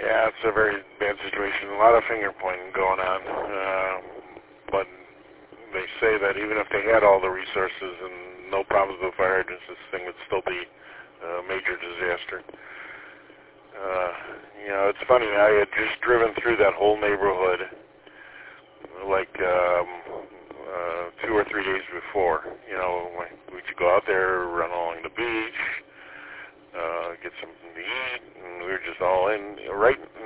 Yeah, it's a very bad situation. A lot of finger pointing going on. But they say that even if they had all the resources and no problems with fire hydrants, this thing would still be a major disaster. It's funny. I had just driven through that whole neighborhood like 2 or 3 days before. We should go out there, run along the beach, get something to eat, and we were just all in right